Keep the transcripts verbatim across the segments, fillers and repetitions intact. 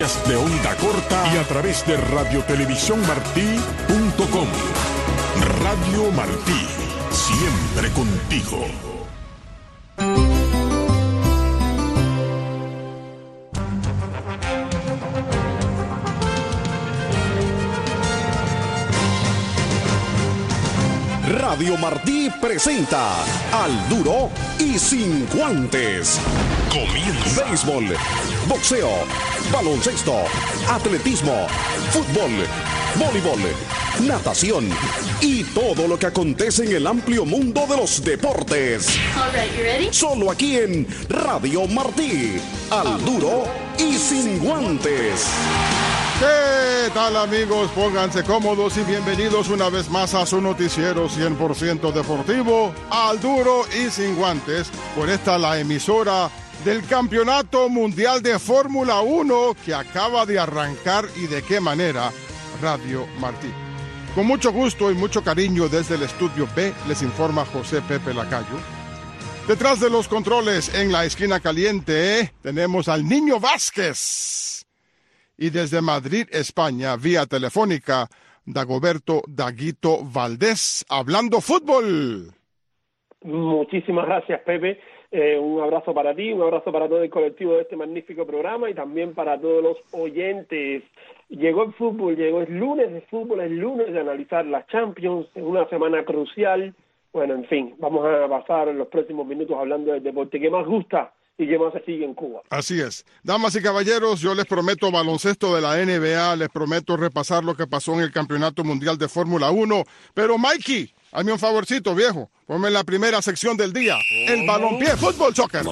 De onda corta y a través de radio televisión martí punto com. Radio Martí, siempre contigo. Radio Martí presenta Al Duro y Sin Guantes. Comienza. Béisbol, boxeo, baloncesto, atletismo, fútbol, voleibol, natación y todo lo que acontece en el amplio mundo de los deportes. All right, you ready? Solo aquí en Radio Martí. Al Duro y Sin Guantes. ¿Qué tal, amigos? Pónganse cómodos y bienvenidos una vez más a su noticiero cien por ciento deportivo, Al Duro y Sin Guantes, por esta la emisora del Campeonato Mundial de Fórmula uno que acaba de arrancar, y de qué manera, Radio Martí. Con mucho gusto y mucho cariño desde el Estudio B les informa José Pepe Lacayo. Detrás de los controles, en la esquina caliente, tenemos al Niño Vázquez. Y desde Madrid, España, vía telefónica, Dagoberto Daguito Valdés, hablando fútbol. Muchísimas gracias, Pepe. Eh, un abrazo para ti, un abrazo para todo el colectivo de este magnífico programa y también para todos los oyentes. Llegó el fútbol, llegó el lunes de fútbol, el lunes de analizar las Champions, en una semana crucial. Bueno, en fin, vamos a pasar los próximos minutos hablando del deporte que más gusta y que más se sigue en Cuba. Así es. Damas y caballeros, yo les prometo baloncesto de la N B A, les prometo repasar lo que pasó en el Campeonato Mundial de Fórmula uno, pero Mikey, hazme un favorcito, viejo, ponme en la primera sección del día, el balompié, fútbol, soccer.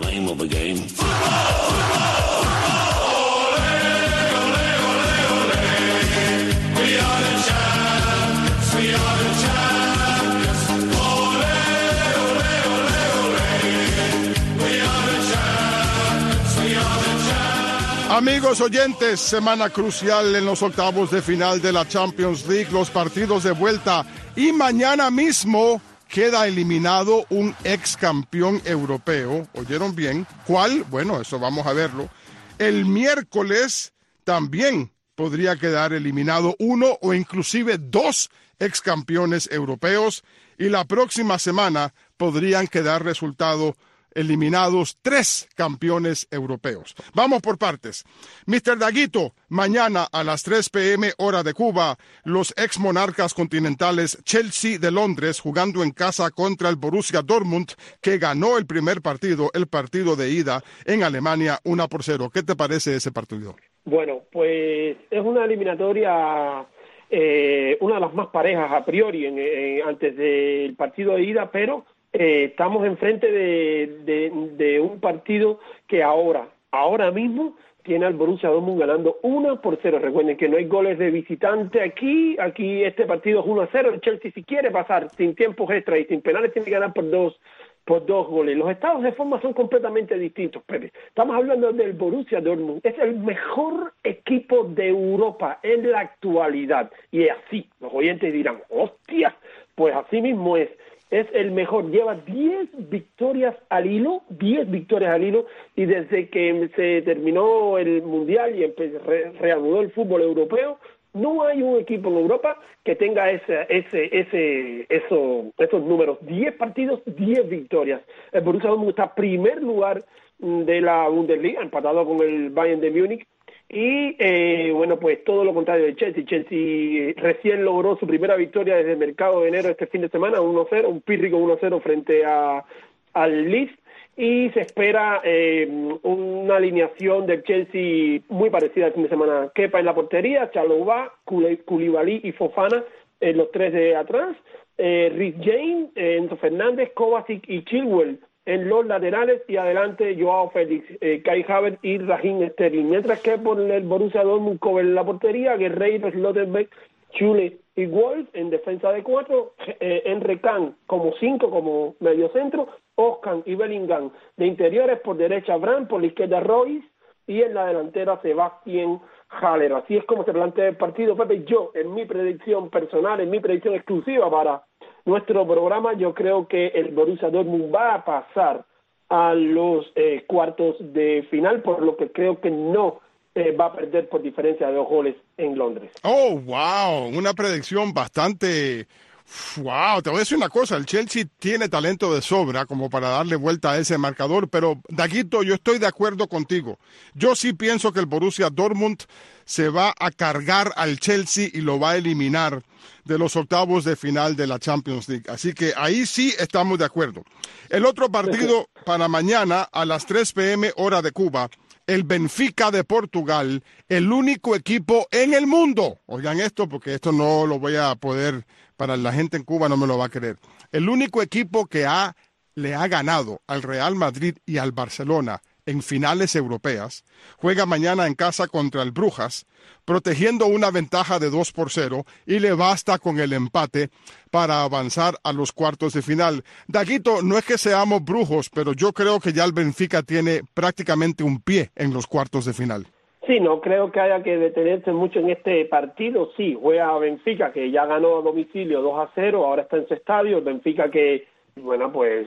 Amigos oyentes, semana crucial en los octavos de final de la Champions League, los partidos de vuelta, y mañana mismo queda eliminado un ex campeón europeo. ¿Oyeron bien? ¿Cuál? Bueno, eso vamos a verlo. El miércoles también podría quedar eliminado uno o inclusive dos ex campeones europeos, y la próxima semana podrían quedar resultado eliminados tres campeones europeos. Vamos por partes. mister Daguito, mañana a las tres pe eme hora de Cuba, los ex monarcas continentales Chelsea de Londres jugando en casa contra el Borussia Dortmund, que ganó el primer partido, el partido de ida en Alemania, uno por cero. ¿Qué te parece ese partido? Bueno, pues es una eliminatoria, eh, una de las más parejas a priori en, en, antes del partido de ida, pero Eh, estamos enfrente de, de, de un partido que ahora, ahora mismo, tiene al Borussia Dortmund ganando uno por cero. Recuerden que no hay goles de visitante aquí, aquí este partido es uno a cero. El Chelsea, si quiere pasar sin tiempos extra y sin penales, tiene que ganar por dos, por dos goles. Los estados de forma son completamente distintos, Pepe. Estamos hablando del Borussia Dortmund, es el mejor equipo de Europa en la actualidad, y es así. Los oyentes dirán, hostia, pues así mismo es. Es el mejor, lleva diez victorias al hilo, diez victorias al hilo, y desde que se terminó el Mundial y re, reanudó el fútbol europeo, no hay un equipo en Europa que tenga ese, ese, ese, eso, esos números, diez partidos, diez victorias. El Borussia Dortmund está en primer lugar de la Bundesliga, empatado con el Bayern de Múnich. Y, eh, bueno, pues todo lo contrario de Chelsea. Chelsea recién logró su primera victoria desde el mercado de enero este fin de semana, uno cero, un pírrico uno cero frente a al Leeds, y se espera eh, una alineación del Chelsea muy parecida al fin de semana. Kepa en la portería, Chalobah, Koulibaly y Fofana, eh, los tres de atrás, eh, Reece James, eh, Enzo Fernández, Kovacic y Chilwell en los laterales, y adelante Joao Félix, eh, Kai Havertz y Raheem Sterling. Mientras que por el Borussia Dortmund, Kovac en la portería, Guerreiro, Schlotterbeck, Schüle y Wolf en defensa de cuatro, eh, Emre Can como cinco, como mediocentro, Özcan y Bellingham de interiores, por derecha Brandt, por la izquierda Royce, y en la delantera Sebastián Haller. Así es como se plantea el partido, Pepe. Yo, en mi predicción personal, en mi predicción exclusiva para nuestro programa, yo creo que el Borussia Dortmund va a pasar a los eh, cuartos de final, por lo que creo que no eh, va a perder por diferencia de dos goles en Londres. Oh, wow, una predicción bastante... Wow, te voy a decir una cosa, el Chelsea tiene talento de sobra como para darle vuelta a ese marcador, pero Daguito, yo estoy de acuerdo contigo. Yo sí pienso que el Borussia Dortmund se va a cargar al Chelsea y lo va a eliminar de los octavos de final de la Champions League. Así que ahí sí estamos de acuerdo. El otro partido para mañana a las tres pe eme hora de Cuba, el Benfica de Portugal, el único equipo en el mundo. Oigan esto porque esto no lo voy a poder... Para la gente en Cuba no me lo va a creer. El único equipo que ha, le ha ganado al Real Madrid y al Barcelona en finales europeas juega mañana en casa contra el Brujas, protegiendo una ventaja de dos por cero y le basta con el empate para avanzar a los cuartos de final. Daguito, no es que seamos brujos, pero yo creo que ya el Benfica tiene prácticamente un pie en los cuartos de final. Sí, no creo que haya que detenerse mucho en este partido. Sí, juega Benfica, que ya ganó a domicilio dos a cero, ahora está en su estadio. Benfica que, bueno, pues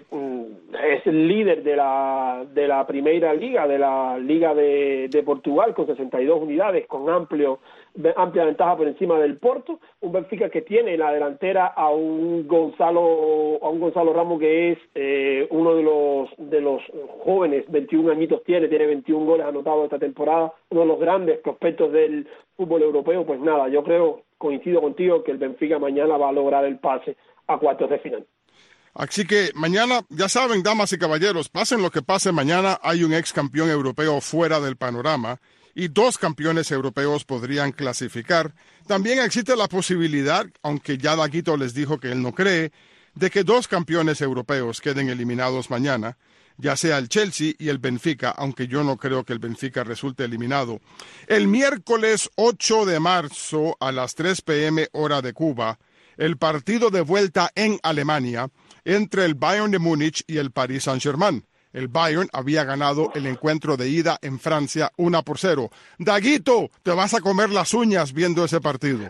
es el líder de la de la Primera Liga, de la Liga de, de Portugal, con sesenta y dos unidades, con amplio amplia ventaja por encima del Porto. Un Benfica que tiene en la delantera a un Gonzalo a un Gonzalo Ramos que es eh, uno de los de los jóvenes, veintiún añitos tiene, tiene veintiún goles anotados esta temporada, uno de los grandes prospectos del fútbol europeo. Pues nada, yo creo, coincido contigo, que el Benfica mañana va a lograr el pase a cuartos de final. Así que mañana, ya saben, damas y caballeros, pasen lo que pase mañana, hay un ex campeón europeo fuera del panorama y dos campeones europeos podrían clasificar. También existe la posibilidad, aunque ya Daguito les dijo que él no cree, de que dos campeones europeos queden eliminados mañana, ya sea el Chelsea y el Benfica, aunque yo no creo que el Benfica resulte eliminado. El miércoles ocho de marzo a las tres pe eme hora de Cuba, el partido de vuelta en Alemania entre el Bayern de Múnich y el Paris Saint-Germain. El Bayern había ganado el encuentro de ida en Francia uno por cero. Daguito, te vas a comer las uñas viendo ese partido.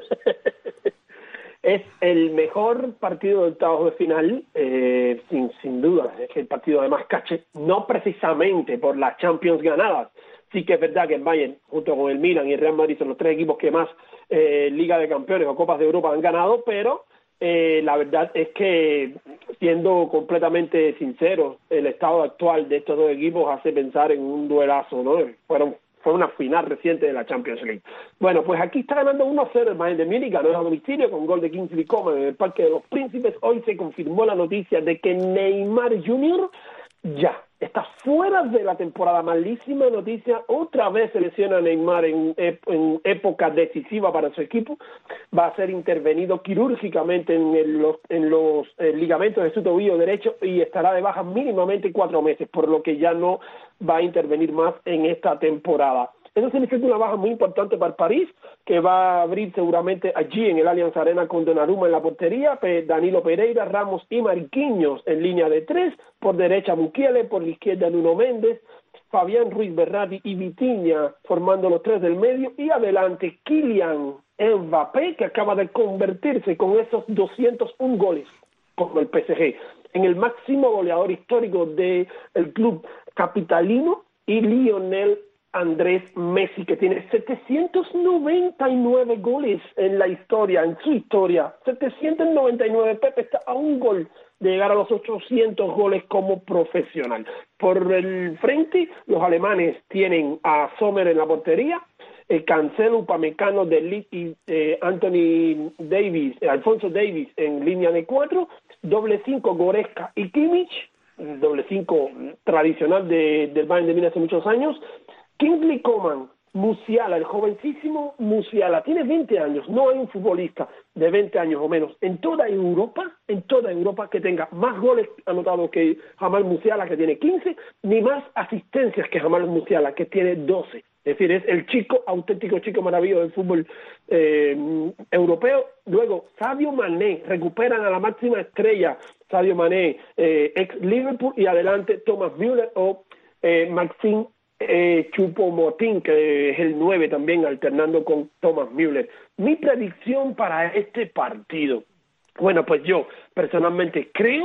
Es el mejor partido de octavos de final, eh, sin, sin duda. Es el partido de más caché, no precisamente por las Champions ganadas. Sí que es verdad que el Bayern, junto con el Milan y el Real Madrid, son los tres equipos que más eh, Liga de Campeones o Copas de Europa han ganado, pero eh, la verdad es que, siendo completamente sinceros, el estado actual de estos dos equipos hace pensar en un duelazo, ¿no? Fueron Fue una final reciente de la Champions League. Bueno, pues aquí está ganando uno a cero el Bayern de Múnich, ganó a domicilio con gol de Kingsley Coman en el Parque de los Príncipes. Hoy se confirmó la noticia de que Neymar junior ya está fuera de la temporada. Malísima noticia, otra vez se lesiona Neymar en, en época decisiva para su equipo. Va a ser intervenido quirúrgicamente en, el, los, en los eh, ligamentos de su tobillo derecho y estará de baja mínimamente cuatro meses, por lo que ya no va a intervenir más en esta temporada. Eso significa una baja muy importante para el París, que va a abrir seguramente allí en el Allianz Arena con Donnarumma en la portería, Danilo Pereira, Ramos y Marquinhos en línea de tres, por derecha Mukiele, por la izquierda Nuno Méndez, Fabián Ruiz Berratti y Vitinha formando los tres del medio, y adelante Kylian Mbappé, que acaba de convertirse con esos doscientos un goles con el P S G en el máximo goleador histórico del club capitalino, y Lionel Andrés Messi, que tiene setecientos noventa y nueve goles en la historia, en su historia, setecientos noventa y nueve. Pepe está a un gol de llegar a los ochocientos goles como profesional. Por el frente, los alemanes tienen a Sommer en la portería, eh, Cancelo, Upamecano, De Ligt y eh, Anthony Davis, eh, Alfonso Davis en línea de cuatro, doble cinco Goretzka y Kimmich, doble cinco tradicional de, del Bayern de Múnich hace muchos años. Kingsley Coman, Musiala, el jovencísimo Musiala, tiene veinte años. No hay un futbolista de veinte años o menos en toda Europa, en toda Europa, que tenga más goles anotados que Jamal Musiala, que tiene quince, ni más asistencias que Jamal Musiala, que tiene doce. Es decir, es el chico, auténtico chico maravilloso del fútbol eh, europeo. Luego, Sadio Mané, recuperan a la máxima estrella, Sadio Mané, eh, ex Liverpool, y adelante Thomas Müller o eh, Maxime Eh, Choupo-Moting, que es el nueve también, alternando con Thomas Müller. Mi predicción para este partido, bueno, pues yo personalmente creo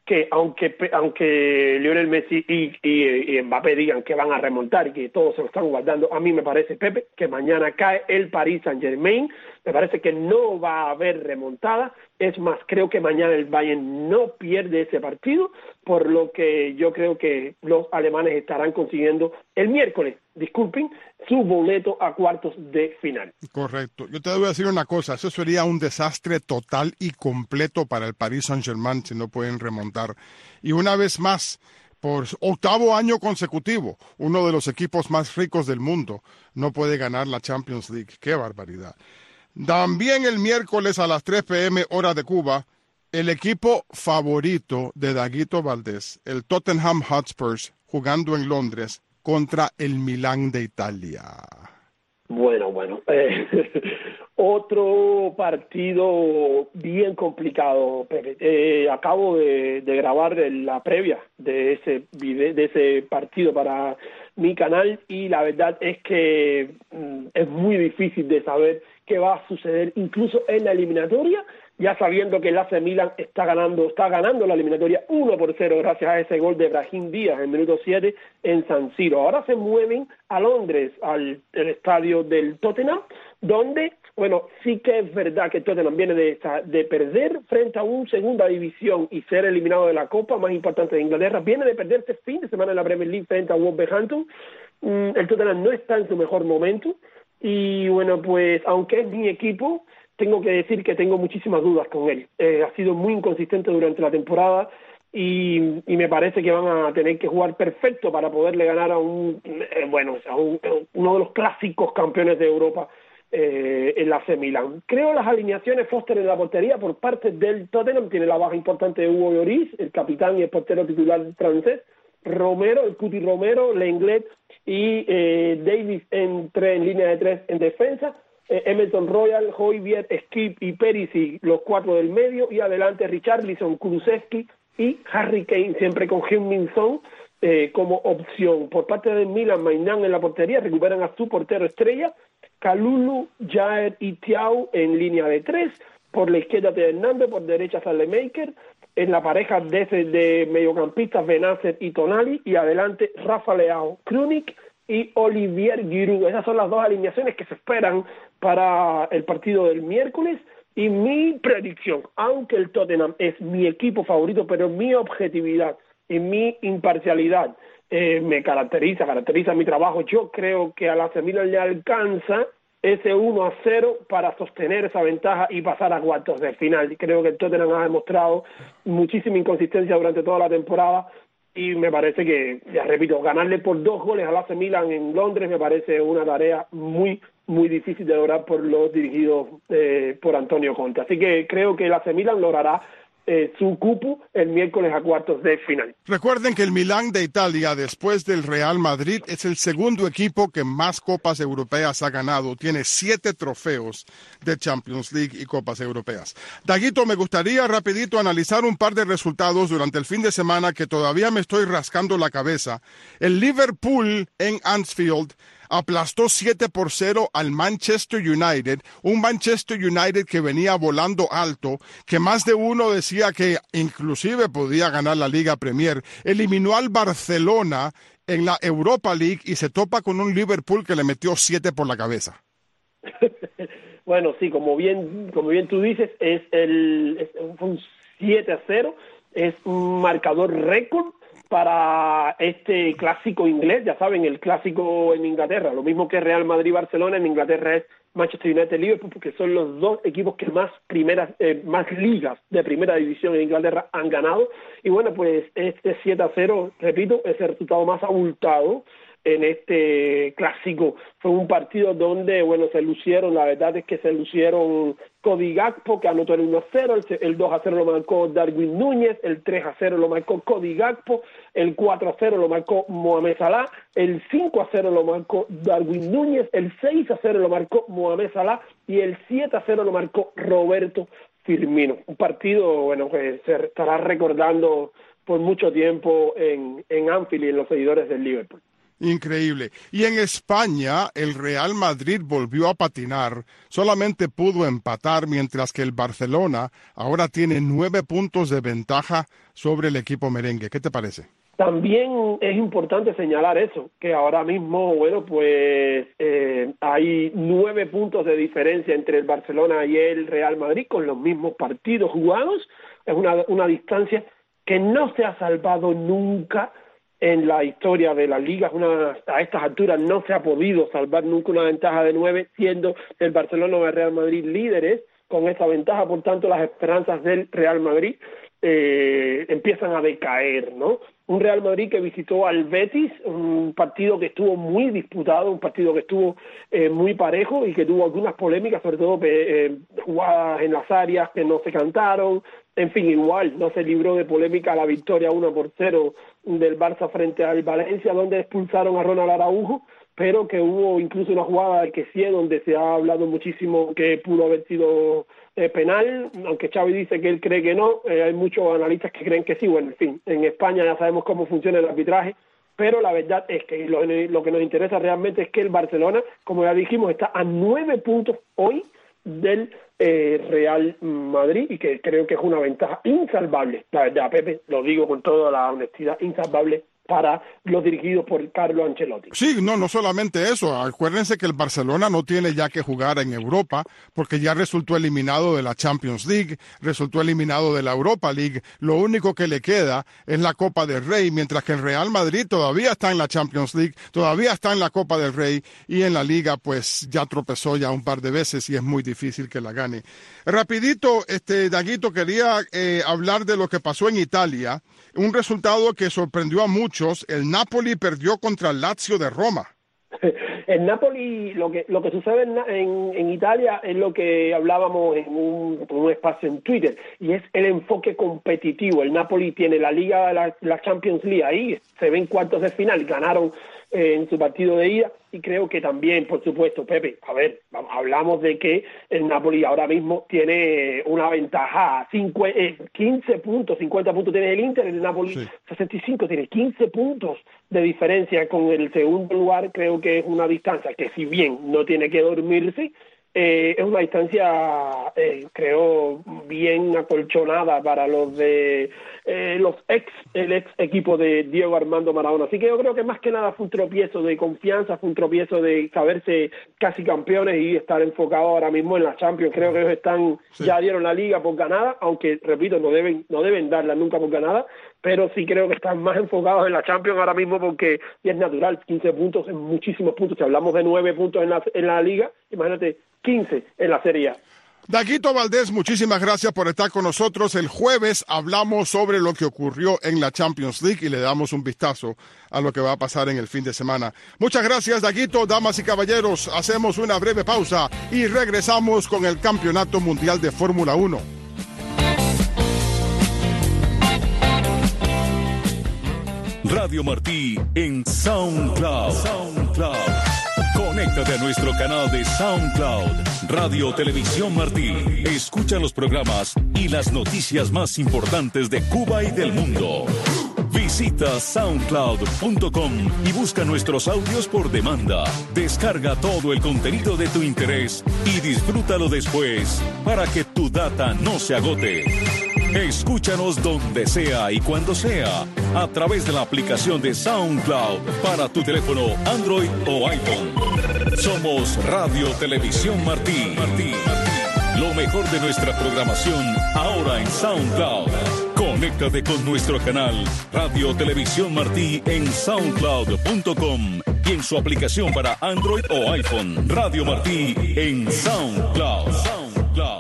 que aunque aunque Lionel Messi y, y, y Mbappé digan que van a remontar y que todos se lo están guardando, a mí me parece, Pepe, que mañana cae el Paris Saint-Germain. Me parece que no va a haber remontada. Es más, creo que mañana el Bayern no pierde ese partido, por lo que yo creo que los alemanes estarán consiguiendo el miércoles, disculpen, su boleto a cuartos de final. Correcto. Yo te voy a decir una cosa, eso sería un desastre total y completo para el Paris Saint-Germain si no pueden remontar. Y una vez más, por octavo año consecutivo, uno de los equipos más ricos del mundo no puede ganar la Champions League. ¡Qué barbaridad! También el miércoles a las tres p m hora de Cuba, el equipo favorito de Daguito Valdés, el Tottenham Hotspurs, jugando en Londres contra el Milán de Italia. Bueno, bueno, eh, otro partido bien complicado, Pepe. Eh, acabo de, de grabar la previa de ese video, de ese partido para mi canal, y la verdad es que mm, es muy difícil de saber qué va a suceder incluso en la eliminatoria, ya sabiendo que el A C Milan está ganando, está ganando la eliminatoria uno por cero gracias a ese gol de Brahim Díaz en el minuto siete en San Siro. Ahora se mueven a Londres, al el estadio del Tottenham, donde, bueno, sí que es verdad que el Tottenham viene de, de perder frente a un segunda división y ser eliminado de la Copa más importante de Inglaterra. Viene de perder este fin de semana en la Premier League frente a Wolverhampton. Mm, el Tottenham no está en su mejor momento. Y bueno, pues aunque es mi equipo, tengo que decir que tengo muchísimas dudas con él. Eh, ha sido muy inconsistente durante la temporada y, y me parece que van a tener que jugar perfecto para poderle ganar a un, eh, bueno, a un, uno de los clásicos campeones de Europa, eh, el A C Milan. Creo las alineaciones: Foster en la portería por parte del Tottenham, tiene la baja importante de Hugo Lloris, el capitán y el portero titular francés. Romero, el Cuti Romero, Lenglet y eh, Davis entre en línea de tres en defensa, eh, Emerson Royal, Højbjerg, Skip y Perisic, los cuatro del medio, y adelante Richarlison, Kulusevski y Harry Kane, siempre con Heung-min Son eh, como opción. Por parte del Milan, Maignan en la portería, recuperan a su portero estrella, Kalulu, Jair y Thiaw en línea de tres, por la izquierda Teo Hernández, por derecha Salemaker, en la pareja de, de mediocampistas Benacer y Tonali, y adelante Rafa Leao, Krunic y Olivier Giroud. Esas son las dos alineaciones que se esperan para el partido del miércoles, y mi predicción, aunque el Tottenham es mi equipo favorito, pero mi objetividad y mi imparcialidad eh, me caracteriza, caracteriza mi trabajo. Yo creo que a la A C Milan le alcanza ese uno a cero para sostener esa ventaja y pasar a cuartos de final. Creo que el Tottenham ha demostrado muchísima inconsistencia durante toda la temporada, y me parece que, ya repito, ganarle por dos goles al A C Milan en Londres me parece una tarea muy, muy difícil de lograr por los dirigidos eh, por Antonio Conte. Así que creo que el A C Milan logrará Eh, su cupo el miércoles a cuartos de final. Recuerden que el Milán de Italia, después del Real Madrid, es el segundo equipo que más copas europeas ha ganado. Tiene siete trofeos de Champions League y copas europeas. Daguito, me gustaría rapidito analizar un par de resultados durante el fin de semana que todavía me estoy rascando la cabeza. El Liverpool en Anfield aplastó siete por cero al Manchester United, un Manchester United que venía volando alto, que más de uno decía que inclusive podía ganar la Liga Premier. Eliminó al Barcelona en la Europa League y se topa con un Liverpool que le metió siete por la cabeza. Bueno, sí, como bien como bien tú dices, es el es un siete a cero, es un marcador récord para este clásico inglés. Ya saben, el clásico en Inglaterra, lo mismo que Real Madrid-Barcelona, en Inglaterra es Manchester United-Liverpool, porque son los dos equipos que más primeras, eh, más ligas de primera división en Inglaterra han ganado. Y bueno, pues este siete a cero, repito, es el resultado más abultado en este clásico. Fue un partido donde, bueno, se lucieron, la verdad es que se lucieron Cody Gakpo, que anotó el uno a cero, el, el dos a cero lo marcó Darwin Núñez, el tres a cero lo marcó Cody Gakpo, el cuatro a cero lo marcó Mohamed Salah, el cinco a cero lo marcó Darwin Núñez, el seis a cero lo marcó Mohamed Salah y el siete a cero lo marcó Roberto Firmino. Un partido, bueno, que se estará recordando por mucho tiempo en, en Anfield y en los seguidores del Liverpool. Increíble. Y en España, el Real Madrid volvió a patinar. Solamente pudo empatar, mientras que el Barcelona ahora tiene nueve puntos de ventaja sobre el equipo merengue. ¿Qué te parece? También es importante señalar eso, que ahora mismo, bueno, pues eh, hay nueve puntos de diferencia entre el Barcelona y el Real Madrid con los mismos partidos jugados. Es una, una distancia que no se ha salvado nunca en la historia de la liga. Una, a estas alturas no se ha podido salvar nunca una ventaja de nueve, siendo el Barcelona o el Real Madrid líderes con esa ventaja. Por tanto, las esperanzas del Real Madrid eh, empiezan a decaer, ¿no? Un Real Madrid que visitó al Betis, un partido que estuvo muy disputado, un partido que estuvo eh, muy parejo y que tuvo algunas polémicas, sobre todo eh, jugadas en las áreas que no se cantaron. En fin, igual no se libró de polémica la victoria uno por cero del Barça frente al Valencia, donde expulsaron a Ronald Araujo, pero que hubo incluso una jugada de Kessie donde se ha hablado muchísimo que pudo haber sido eh, penal, aunque Xavi dice que él cree que no. Eh, hay muchos analistas que creen que sí. Bueno, en fin, en España ya sabemos cómo funciona el arbitraje, pero la verdad es que lo, lo que nos interesa realmente es que el Barcelona, como ya dijimos, está a nueve puntos hoy del eh, Real Madrid, y que creo que es una ventaja insalvable, la verdad, Pepe, lo digo con toda la honestidad, insalvable para los dirigidos por Carlo Ancelotti. Sí, no, no solamente eso. Acuérdense que el Barcelona no tiene ya que jugar en Europa, porque ya resultó eliminado de la Champions League, resultó eliminado de la Europa League. Lo único que le queda es la Copa del Rey, mientras que el Real Madrid todavía está en la Champions League, todavía está en la Copa del Rey, y en la Liga pues ya tropezó ya un par de veces y es muy difícil que la gane. Rapidito, este Daguito, quería eh, hablar de lo que pasó en Italia. Un resultado que sorprendió a muchos. El Napoli perdió contra el Lazio de Roma. El Napoli, lo que lo que sucede en, en, en Italia es lo que hablábamos en un, en un espacio en Twitter, y es el enfoque competitivo. El Napoli tiene la Liga, la, la Champions League ahí, se ven cuartos de final, ganaron eh, en su partido de ida, y creo que también, por supuesto, Pepe, a ver, hablamos de que el Napoli ahora mismo tiene una ventaja, cinco, eh, quince puntos, cincuenta puntos tiene el Inter, el Napoli sí. sesenta y cinco, tiene quince puntos de diferencia con el segundo lugar. Creo que es una distancia que, si bien no tiene que dormirse, eh, es una distancia, eh, creo, bien acolchonada para los de eh, los ex, el ex equipo de Diego Armando Maradona. Así que yo creo que más que nada fue un tropiezo de confianza, fue un tropiezo de saberse casi campeones y estar enfocado ahora mismo en la Champions. Creo que ellos están, sí. ya dieron la Liga por ganada, aunque, repito, no deben, no deben darla nunca por ganada, pero sí creo que están más enfocados en la Champions ahora mismo, porque y es natural, quince puntos es muchísimos puntos. Si hablamos de nueve puntos en la, en la Liga, imagínate, quince en la Serie A. Daguito Valdés, muchísimas gracias por estar con nosotros. El jueves hablamos sobre lo que ocurrió en la Champions League y le damos un vistazo a lo que va a pasar en el fin de semana. Muchas gracias, Daguito. Damas y caballeros, hacemos una breve pausa y regresamos con el Campeonato Mundial de Fórmula uno. Radio Martí en SoundCloud. SoundCloud. Conéctate a nuestro canal de SoundCloud, Radio Televisión Martí. Escucha los programas y las noticias más importantes de Cuba y del mundo. Visita soundcloud punto com y busca nuestros audios por demanda. Descarga todo el contenido de tu interés y disfrútalo después para que tu data no se agote. Escúchanos donde sea y cuando sea a través de la aplicación de SoundCloud para tu teléfono Android o iPhone. Somos Radio Televisión Martí. Martí. Lo mejor de nuestra programación ahora en SoundCloud. Conéctate con nuestro canal Radio Televisión Martí en soundcloud punto com y en su aplicación para Android o iPhone. Radio Martí en SoundCloud. SoundCloud.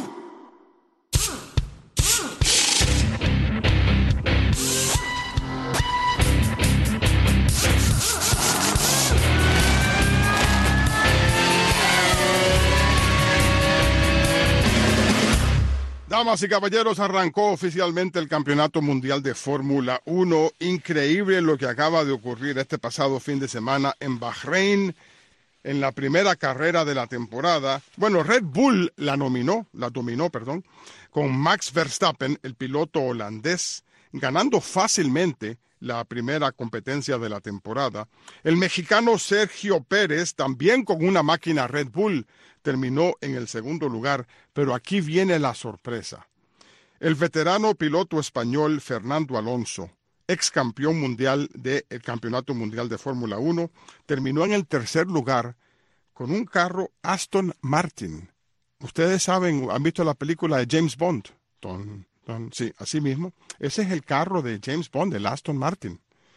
Damas y caballeros, arrancó oficialmente el Campeonato Mundial de Fórmula uno. Increíble lo que acaba de ocurrir este pasado fin de semana en Bahrein, en la primera carrera de la temporada. Bueno, Red Bull la nominó, la dominó, perdón, con Max Verstappen, el piloto holandés, ganando fácilmente la primera competencia de la temporada. El mexicano Sergio Pérez, también con una máquina Red Bull, terminó en el segundo lugar, pero aquí viene la sorpresa. El veterano piloto español Fernando Alonso, ex campeón mundial del Campeonato Mundial de Fórmula uno, terminó en el tercer lugar con un carro Aston Martin. Ustedes saben, han visto la película de James Bond. Ton, ton, sí, así mismo. Ese es el carro de James Bond, el Aston Martin.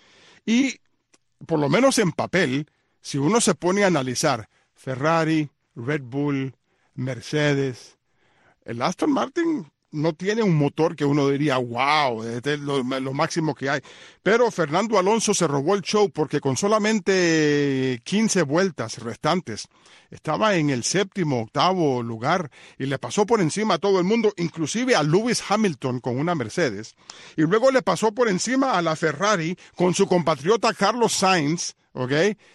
Y, por lo menos en papel, si uno se pone a analizar Ferrari, Red Bull, Mercedes, el Aston Martin no tiene un motor que uno diría, wow, este es lo, lo máximo que hay. Pero Fernando Alonso se robó el show porque con solamente quince vueltas restantes estaba en el séptimo, octavo lugar y le pasó por encima a todo el mundo, inclusive a Lewis Hamilton con una Mercedes. Y luego le pasó por encima a la Ferrari con su compatriota Carlos Sainz, ¿ok?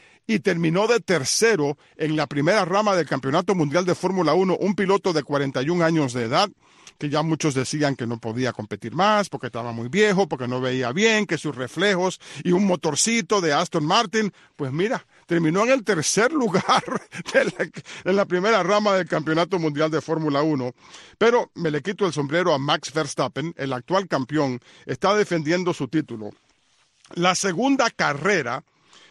Y terminó de tercero en la primera rama del Campeonato Mundial de Fórmula uno, un piloto de cuarenta y un años de edad, que ya muchos decían que no podía competir más porque estaba muy viejo, porque no veía bien, que sus reflejos y un motorcito de Aston Martin, pues mira, terminó en el tercer lugar de la, en la primera rama del Campeonato Mundial de Fórmula uno. Pero me le quito el sombrero a Max Verstappen, el actual campeón, está defendiendo su título. La segunda carrera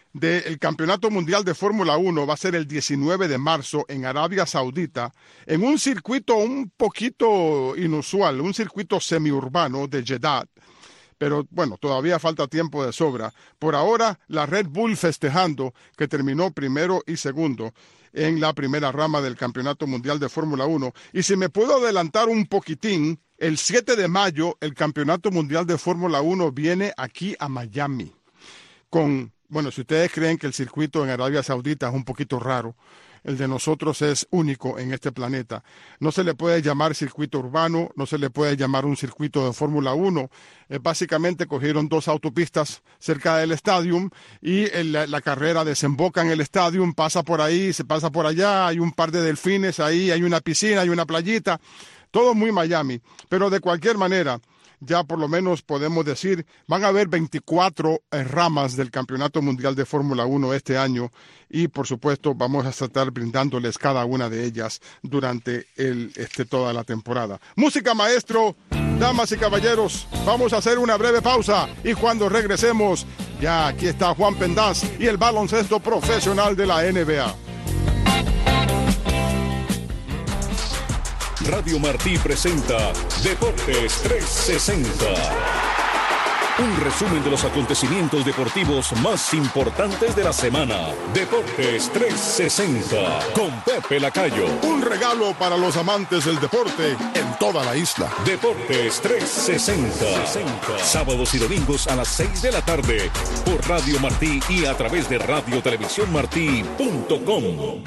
del Campeonato Mundial de Fórmula uno va a ser el diecinueve de marzo en Arabia Saudita, en un circuito un poquito inusual, un circuito semiurbano de Jeddah. Pero bueno, todavía falta tiempo de sobra. Por ahora, la Red Bull festejando que terminó primero y segundo en la primera rama del Campeonato Mundial de Fórmula uno. Y si me puedo adelantar un poquitín, el siete de mayo el Campeonato Mundial de Fórmula uno viene aquí a Miami con... Bueno, si ustedes creen que el circuito en Arabia Saudita es un poquito raro, el de nosotros es único en este planeta. No se le puede llamar circuito urbano, no se le puede llamar un circuito de Fórmula uno. Eh, básicamente cogieron dos autopistas cerca del estadio y el, la, la carrera desemboca en el estadio, pasa por ahí, se pasa por allá, hay un par de delfines ahí, hay una piscina, hay una playita, todo muy Miami. Pero de cualquier manera, ya por lo menos podemos decir, van a haber veinticuatro eh, ramas del Campeonato Mundial de Fórmula uno este año y por supuesto vamos a estar brindándoles cada una de ellas durante el, este, toda la temporada. Música, maestro, damas y caballeros, vamos a hacer una breve pausa y cuando regresemos, ya aquí está Juan Pendaz y el baloncesto profesional de la N B A. Radio Martí presenta Deportes trescientos sesenta. Un resumen de los acontecimientos deportivos más importantes de la semana. Deportes trescientos sesenta con Pepe Lacayo. Un regalo para los amantes del deporte en toda la isla. Deportes trescientos sesenta. Sábados y domingos a las seis de la tarde por Radio Martí y a través de radio televisión martí punto com.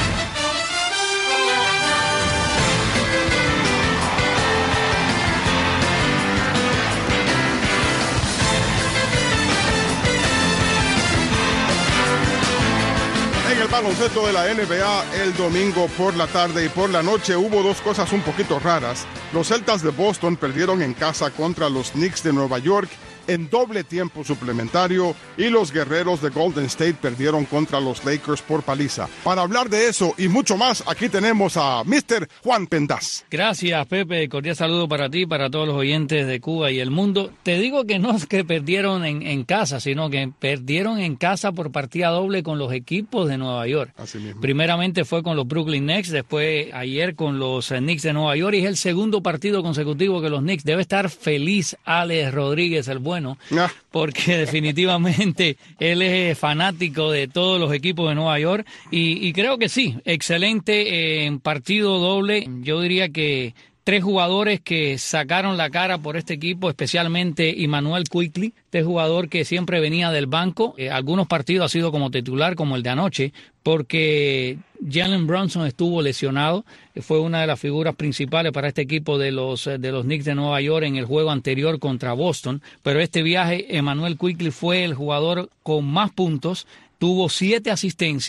En el baloncesto de la N B A, el domingo por la tarde y por la noche hubo dos cosas un poquito raras. Los Celtas de Boston perdieron en casa contra los Knicks de Nueva York en doble tiempo suplementario y los Guerreros de Golden State perdieron contra los Lakers por paliza. Para hablar de eso y mucho más, aquí tenemos a mister Juan Pendaz. Gracias, Pepe. Cordial saludo para ti, para todos los oyentes de Cuba y el mundo. Te digo que no es que perdieron en, en casa, sino que perdieron en casa por partida doble con los equipos de Nueva York. Así mismo. Primeramente fue con los Brooklyn Nets, después ayer con los Knicks de Nueva York y es el segundo partido consecutivo que los Knicks. Debe estar feliz Alex Rodríguez, el bueno, ah. porque definitivamente él es fanático de todos los equipos de Nueva York y, y creo que sí, excelente en partido doble. Yo diría que tres jugadores que sacaron la cara por este equipo, especialmente Immanuel Quickley, este jugador que siempre venía del banco. Eh, algunos partidos ha sido como titular, como el de anoche, porque Jalen Brunson estuvo lesionado. Fue una de las figuras principales para este equipo de los, de los Knicks de Nueva York en el juego anterior contra Boston. Pero este viaje, Immanuel Quickley fue el jugador con más puntos, tuvo siete asistencias,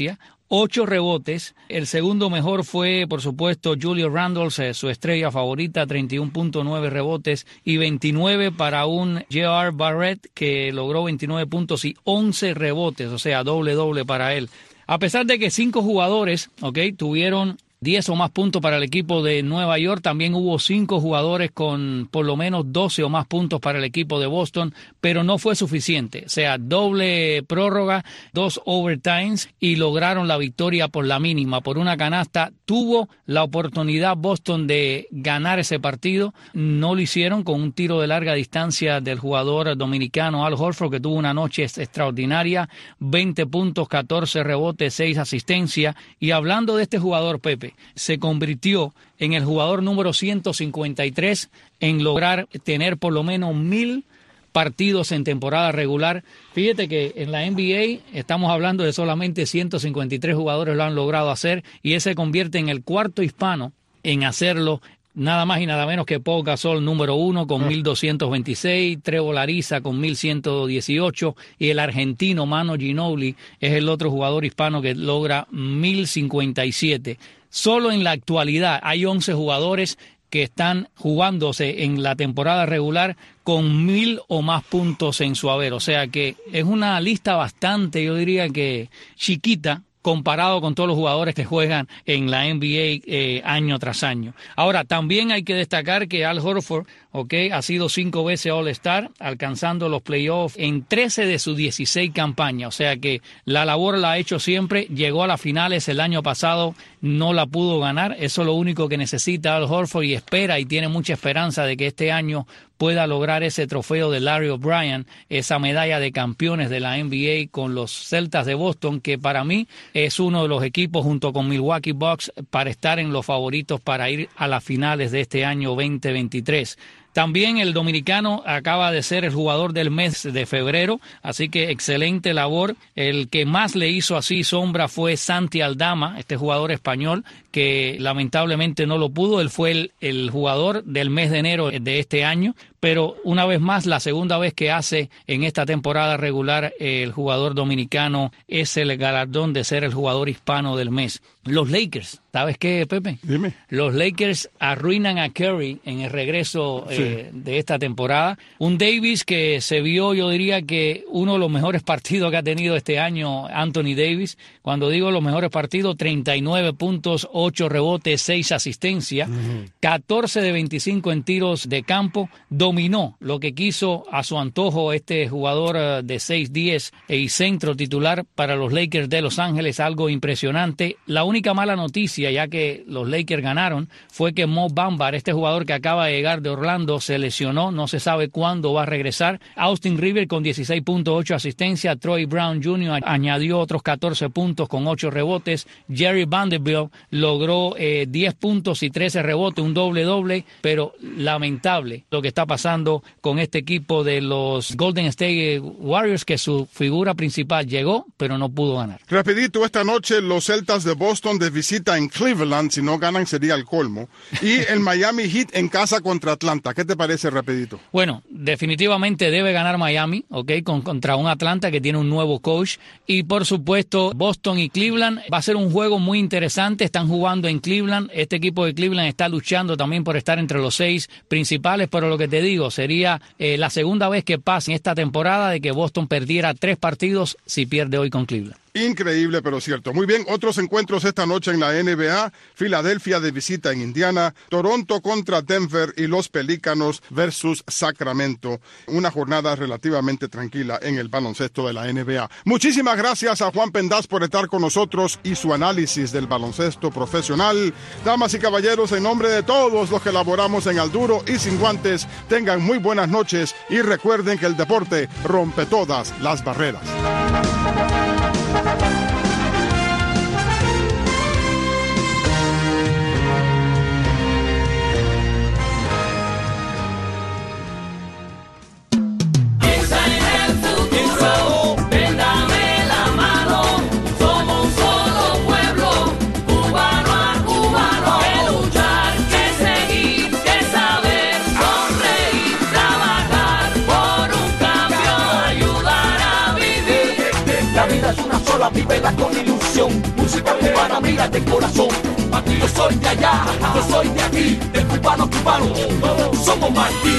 ocho rebotes. El segundo mejor fue, por supuesto, Julio Randle, su estrella favorita, treinta y uno punto nueve rebotes y veintinueve para un J R Barrett que logró veintinueve puntos y once rebotes, o sea, doble doble para él. A pesar de que cinco jugadores, ok, tuvieron diez o más puntos para el equipo de Nueva York, también hubo cinco jugadores con por lo menos doce o más puntos para el equipo de Boston, pero no fue suficiente. O sea, doble prórroga, dos overtimes y lograron la victoria por la mínima, por una canasta. Tuvo la oportunidad Boston de ganar ese partido, no lo hicieron con un tiro de larga distancia del jugador dominicano Al Horford, que tuvo una noche extraordinaria, veinte puntos, catorce rebotes, seis asistencias. Y hablando de este jugador, Pepe, se convirtió en el jugador número ciento cincuenta y tres en lograr tener por lo menos mil partidos en temporada regular. Fíjate que en la N B A estamos hablando de solamente ciento cincuenta y tres jugadores lo han logrado hacer, y ese se convierte en el cuarto hispano en hacerlo. Nada más y nada menos que Pau Gasol, número uno, con mil doscientos veintiséis, Trevor Ariza con mil ciento dieciocho, y el argentino Manu Ginóbili es el otro jugador hispano que logra mil cincuenta y siete. Solo en la actualidad hay once jugadores que están jugándose en la temporada regular con mil o más puntos en su haber. O sea que es una lista bastante, yo diría que chiquita, comparado con todos los jugadores que juegan en la N B A eh, año tras año. Ahora, también hay que destacar que Al Horford, okay, ha sido cinco veces All-Star, alcanzando los playoffs en trece de sus dieciséis campañas. O sea que la labor la ha hecho siempre. Llegó a las finales el año pasado, no la pudo ganar. Eso es lo único que necesita Al Horford, y espera y tiene mucha esperanza de que este año pueda lograr ese trofeo de Larry O'Brien, esa medalla de campeones de la N B A con los Celtas de Boston, que para mí es uno de los equipos junto con Milwaukee Bucks para estar en los favoritos para ir a las finales de este año veinte veintitrés. También el dominicano acaba de ser el jugador del mes de febrero, así que excelente labor. El que más le hizo así sombra fue Santi Aldama, este jugador español, que lamentablemente no lo pudo. Él fue el, el jugador del mes de enero de este año, pero una vez más, la segunda vez que hace en esta temporada regular el jugador dominicano es el galardón de ser el jugador hispano del mes. Los Lakers, ¿sabes qué, Pepe? Dime. Los Lakers arruinan a Curry en el regreso sí. eh, de esta temporada. Un Davis que se vio, yo diría que uno de los mejores partidos que ha tenido este año Anthony Davis. Cuando digo los mejores partidos, treinta y nueve puntos, ocho rebotes, seis asistencias, uh-huh. catorce de veinticinco en tiros de campo. Dominó lo que quiso a su antojo este jugador de seis diez y centro titular para los Lakers de Los Ángeles, algo impresionante. La única mala noticia, ya que los Lakers ganaron, fue que Mo Bamba, este jugador que acaba de llegar de Orlando, se lesionó, no se sabe cuándo va a regresar. Austin Rivers con dieciséis punto ocho asistencia, Troy Brown junior añadió otros catorce puntos con ocho rebotes, Jerry Vanderbilt logró eh, diez puntos y trece rebotes, un doble doble, pero lamentable lo que está pasando con este equipo de los Golden State Warriors, que su figura principal llegó, pero no pudo ganar. Rapidito, esta noche los Celtas de Boston de visita en Cleveland, si no ganan sería el colmo, y el Miami Heat en casa contra Atlanta. ¿Qué te parece, rapidito? Bueno, definitivamente debe ganar Miami, ¿ok? Con, contra un Atlanta que tiene un nuevo coach, y por supuesto Boston y Cleveland va a ser un juego muy interesante. Están jugando en Cleveland, este equipo de Cleveland está luchando también por estar entre los seis principales, pero lo que te digo, sería eh, la segunda vez que pasa en esta temporada de que Boston perdiera tres partidos si pierde hoy con Cleveland. Increíble, pero cierto. Muy bien, otros encuentros esta noche en la N B A. Filadelfia de visita en Indiana, Toronto contra Denver y los Pelícanos versus Sacramento. Una jornada relativamente tranquila en el baloncesto de la N B A. Muchísimas gracias a Juan Pendaz por estar con nosotros y su análisis del baloncesto profesional. Damas y caballeros, en nombre de todos los que laboramos en Al Duro y Sin Guantes, tengan muy buenas noches y recuerden que el deporte rompe todas las barreras. mira de corazón. Aquí yo soy de allá, yo soy de aquí, de cubano a cubano, somos Martí.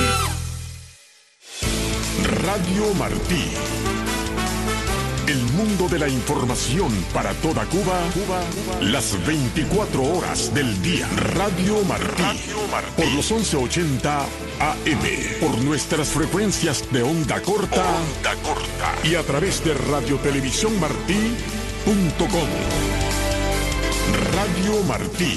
Radio Martí. El mundo de la información para toda Cuba, Cuba, las veinticuatro horas del día. Radio Martí, Radio Martí. Por los once ochenta A M, por nuestras frecuencias de onda corta, onda corta y a través de radio televisión martí punto com. Radio Martí.